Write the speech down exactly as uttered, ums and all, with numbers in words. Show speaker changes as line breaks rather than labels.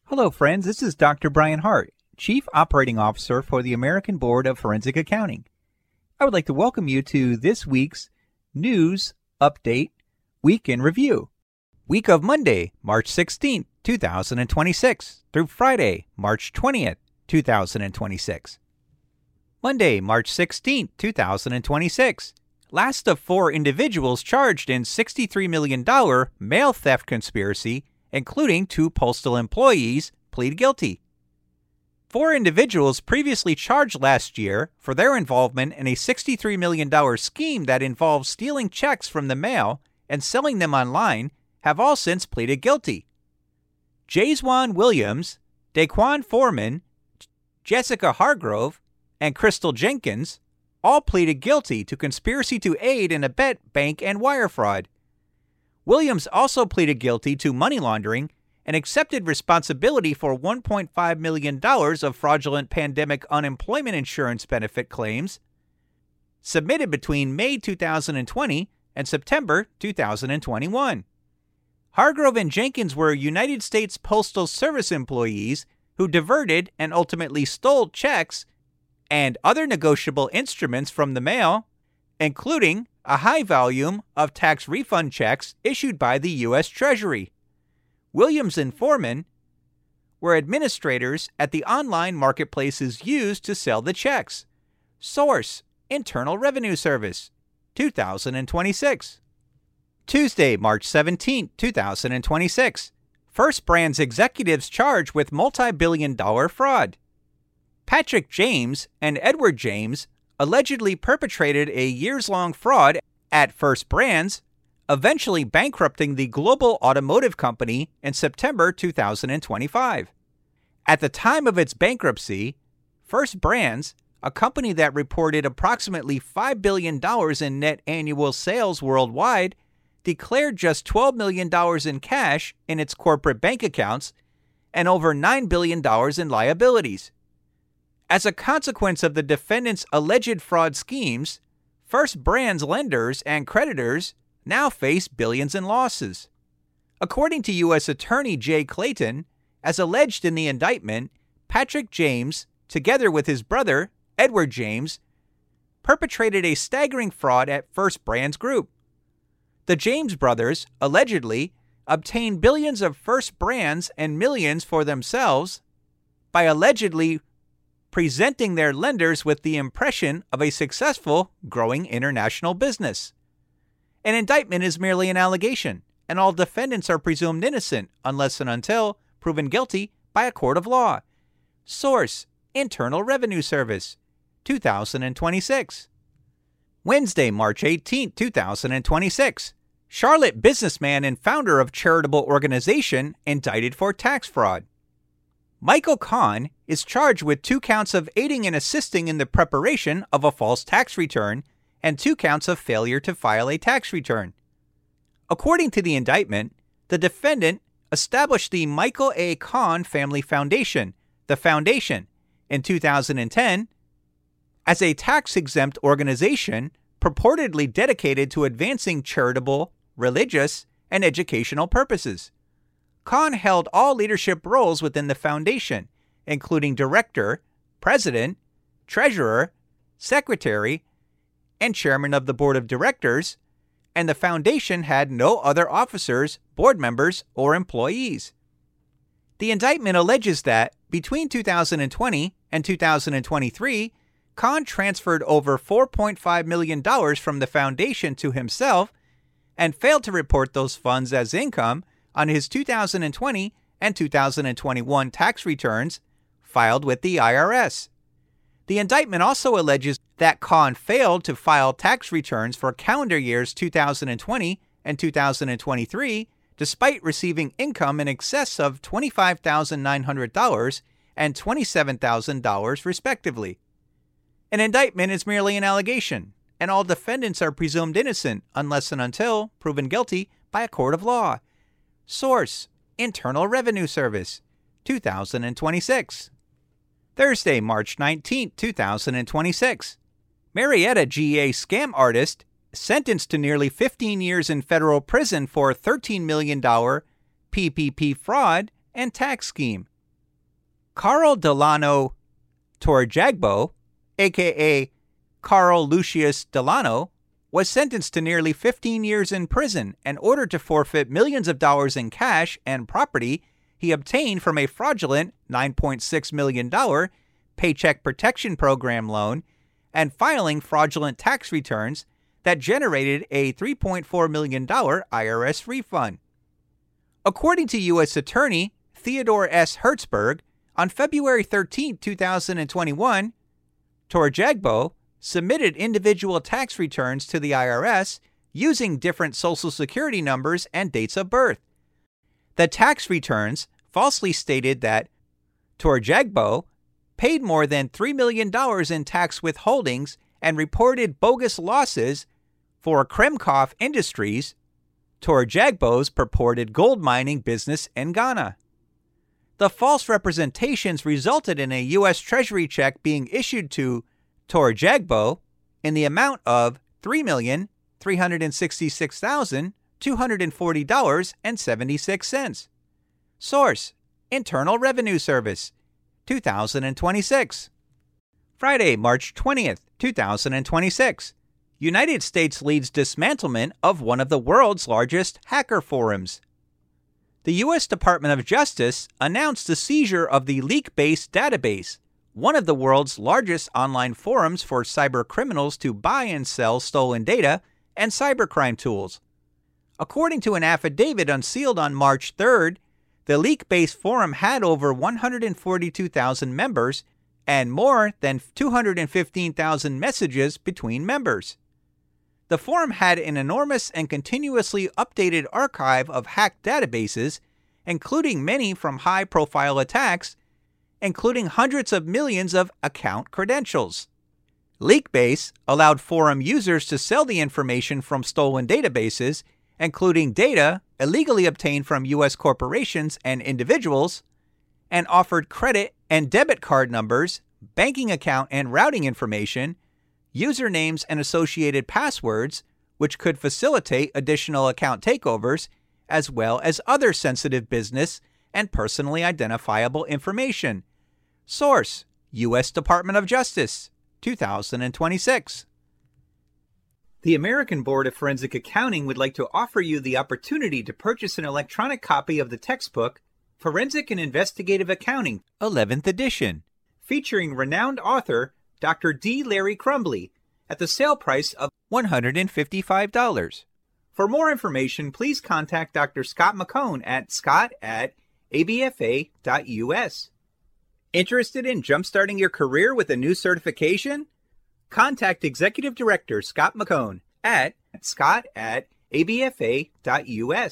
Hello, friends. This is Doctor Brian Hart, Chief Operating Officer for the American Board of Forensic Accounting. I would like to welcome you to this week's News Update Week in Review. Week of Monday, March sixteenth, two thousand twenty-six through Friday, March twentieth, two thousand twenty-six. Monday, March sixteenth, two thousand twenty-six. Last of four individuals charged in sixty-three million dollars mail theft conspiracy, including two postal employees, plead guilty. Four individuals previously charged last year for their involvement in a sixty-three million dollars scheme that involved stealing checks from the mail and selling them online have all since pleaded guilty. Jayswan Williams, Daquan Foreman, Jessica Hargrove, and Crystal Jenkins all pleaded guilty to conspiracy to aid and abet bank and wire fraud. Williams also pleaded guilty to money laundering and accepted responsibility for one point five million dollars of fraudulent pandemic unemployment insurance benefit claims submitted between May two thousand twenty and September two thousand twenty-one. Hargrove and Jenkins were United States Postal Service employees who diverted and ultimately stole checks and other negotiable instruments from the mail, including a high volume of tax refund checks issued by the U S Treasury. Williams and Foreman were administrators at the online marketplaces used to sell the checks. Source: Internal Revenue Service, two thousand twenty-six. Tuesday, March seventeenth, two thousand twenty-six. First Brands executives charged with multi-billion dollar fraud. Patrick James and Edward James allegedly perpetrated a years-long fraud at First Brands, eventually bankrupting the global automotive company in September two thousand twenty-five. At the time of its bankruptcy, First Brands, a company that reported approximately five billion dollars in net annual sales worldwide, declared just twelve million dollars in cash in its corporate bank accounts and over nine billion dollars in liabilities. As a consequence of the defendants' alleged fraud schemes, First Brands lenders and creditors now face billions in losses. According to U S Attorney Jay Clayton, as alleged in the indictment, Patrick James, together with his brother, Edward James, perpetrated a staggering fraud at First Brands Group. The James brothers, allegedly, obtained billions of First Brands and millions for themselves by allegedly presenting their lenders with the impression of a successful, growing international business. An indictment is merely an allegation, and all defendants are presumed innocent unless and until proven guilty by a court of law. Source: Internal Revenue Service, two thousand twenty-six. Wednesday, March eighteenth, two thousand twenty-six. Charlotte businessman and founder of charitable organization indicted for tax fraud. Michael Kahn is charged with two counts of aiding and assisting in the preparation of a false tax return and two counts of failure to file a tax return. According to the indictment, the defendant established the Michael A. Kahn Family Foundation, the Foundation, in two thousand ten as a tax-exempt organization purportedly dedicated to advancing charitable, religious, and educational purposes. Kahn held all leadership roles within the foundation, including director, president, treasurer, secretary, and chairman of the board of directors, and the foundation had no other officers, board members, or employees. The indictment alleges that between two thousand twenty and two thousand twenty-three, Kahn transferred over four point five million dollars from the foundation to himself and failed to report those funds as income on his two thousand twenty and two thousand twenty-one tax returns filed with the I R S. The indictment also alleges that Kahn failed to file tax returns for calendar years two thousand twenty and two thousand twenty-three, despite receiving income in excess of twenty-five thousand nine hundred dollars and twenty-seven thousand dollars, respectively. An indictment is merely an allegation, and all defendants are presumed innocent unless and until proven guilty by a court of law. Source: Internal Revenue Service, two thousand twenty-six. Thursday, March nineteenth, two thousand twenty-six. Marietta G A scam artist sentenced to nearly fifteen years in federal prison for thirteen million dollars P P P fraud and tax scheme. Carl Delano Torjagbo, aka Carl Lucius Delano, was sentenced to nearly fifteen years in prison and ordered to forfeit millions of dollars in cash and property he obtained from a fraudulent nine point six million dollars Paycheck Protection Program loan and filing fraudulent tax returns that generated a three point four million dollars I R S refund. According to U S Attorney Theodore S. Hertzberg, on February thirteenth, twenty twenty-one, Torjagbo submitted individual tax returns to the I R S using different Social Security numbers and dates of birth. The tax returns falsely stated that Torjagbo paid more than three million dollars in tax withholdings and reported bogus losses for Kremkov Industries, Torjagbo's purported gold mining business in Ghana. The false representations resulted in a U S Treasury check being issued to Torjagbo in the amount of three million three hundred sixty-six thousand two hundred forty dollars and seventy-six cents. Source: Internal Revenue Service, two thousand twenty-six. Friday, March twentieth, twenty twenty-six. United States leads dismantlement of one of the world's largest hacker forums. The U S Department of Justice announced the seizure of the Leakbase database, one of the world's largest online forums for cybercriminals to buy and sell stolen data and cybercrime tools. According to an affidavit unsealed on March third, the Leakbase forum had over one hundred forty-two thousand members and more than two hundred fifteen thousand messages between members. The forum had an enormous and continuously updated archive of hacked databases, including many from high-profile attacks, including hundreds of millions of account credentials. Leakbase allowed forum users to sell the information from stolen databases, including data illegally obtained from U S corporations and individuals, and offered credit and debit card numbers, banking account and routing information, usernames and associated passwords, which could facilitate additional account takeovers, as well as other sensitive business and personally identifiable information. Source: U S Department of Justice, two thousand twenty-six. The American Board of Forensic Accounting would like to offer you the opportunity to purchase an electronic copy of the textbook Forensic and Investigative Accounting, eleventh edition, featuring renowned author Doctor D. Larry Crumbly, at the sale price of one hundred fifty-five dollars. For more information, please contact Doctor Scott McCone at scott at a b f a dot u s. Interested in jumpstarting your career with a new certification? Contact Executive Director Scott McCone at scott at a b f a dot u s.